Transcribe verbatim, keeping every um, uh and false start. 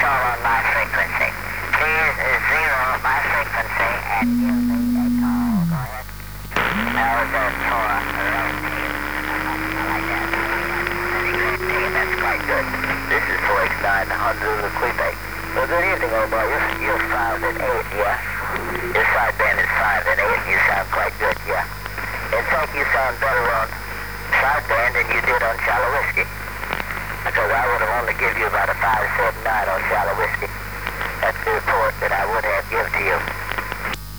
call on my frequency. Please uh, zero my frequency and give me a call. Go ahead. That was a four road team. I like that. That's a great team. That's quite good. This is four X nine hundred Equipe. Well, good evening, old boy. You're, you're five and eight, yeah? Your sideband is five and eight, and you sound quite good, yeah? In fact, you sound better on sideband than you did on shallow whiskey. Because I would have only give you about a five seven nine on shallow whiskey. That's the report that I would have given to you.